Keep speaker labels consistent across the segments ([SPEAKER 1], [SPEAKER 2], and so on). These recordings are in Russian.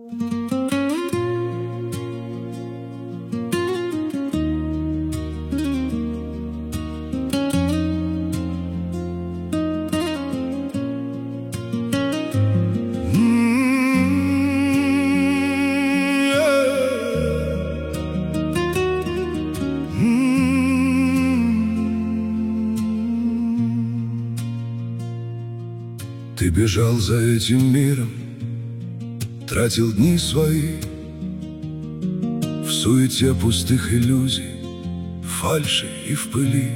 [SPEAKER 1] Ты бежал за этим миром, тратил дни свои в суете пустых иллюзий, в фальши и в пыли.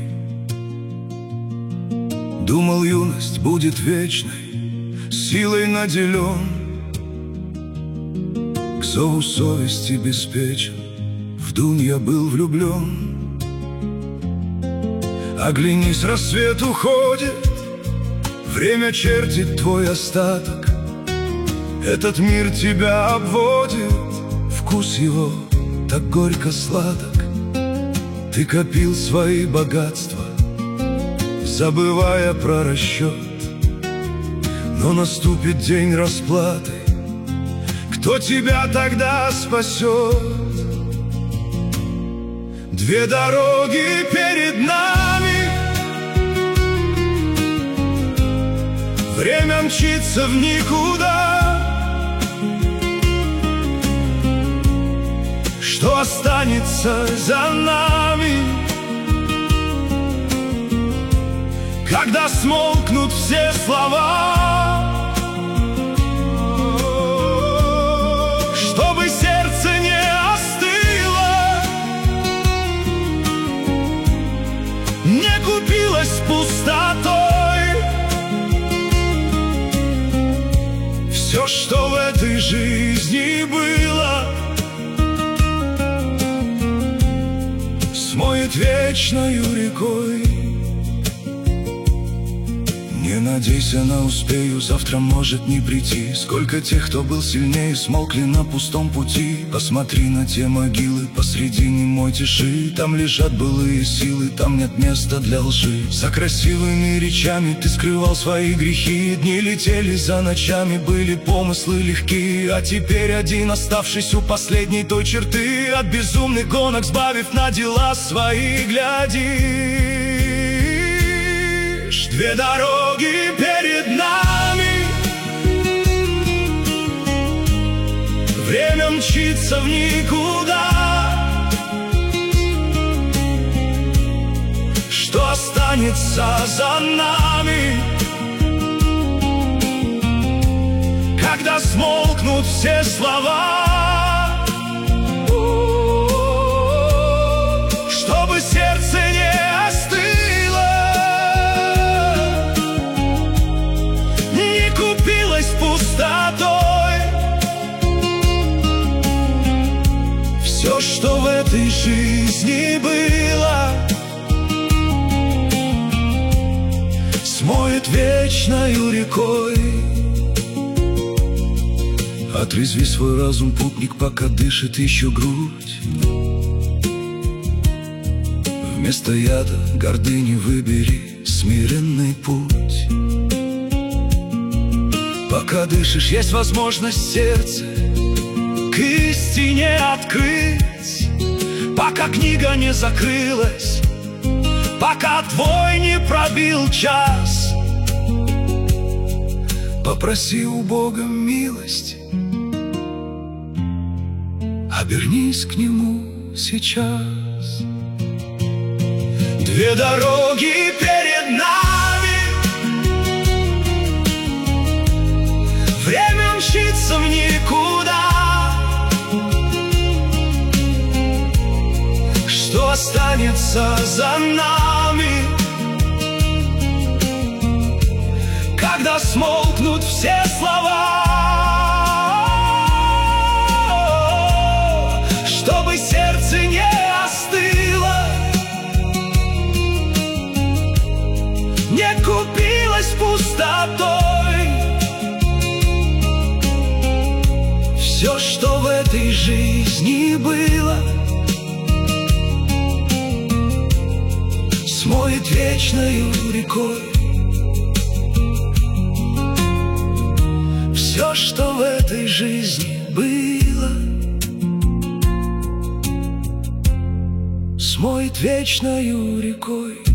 [SPEAKER 1] Думал, юность будет вечной, силой наделен, к зову совести беспечен, в дунья был влюблен. Оглянись, рассвет уходит, время чертит твой остаток. Этот мир тебя обводит, вкус его так горько сладок. Ты копил свои богатства, забывая про расчет, но наступит день расплаты. Кто тебя тогда спасет? Две дороги перед нами, время мчится в никуда. Что останется за нами, когда смолкнут все слова? Чтобы сердце не остыло, не купилось пустотой. Все, что в этой жизни было, смоет вечною рекой. Не надейся на успею, завтра может не прийти. Сколько тех, кто был сильнее, смолкли на пустом пути. Посмотри на те могилы посреди немой тиши. Там лежат былые силы, там нет места для лжи. За красивыми речами ты скрывал свои грехи. Дни летели за ночами, были помыслы легкие. А теперь один, оставшись у последней той черты, от безумных гонок сбавив на дела свои, глядишь. Две дороги перед нами, время мчится в никуда. Что останется за нами, когда смолкнут все слова? Чтобы сердце не остыло, не купилось пустотой. Все, что в этой жизни было, смоет вечною рекой. Отрезви свой разум, путник, пока дышит еще грудь. Вместо яда гордыни выбери смиренный путь. Пока дышишь, есть возможность сердце к истине открыть. Пока книга не закрылась, пока твой не пробил час, попроси у Бога милости, обернись к Нему сейчас. Две дороги перед нами, время мчится в никуда. Что останется за нами, когда смолкнут все слова? Чтобы сердце не остыло, не купилось пустотой. Все, что в этой жизни было, смоет вечною рекой. Все, все, что в этой жизни было, смоет вечною рекой.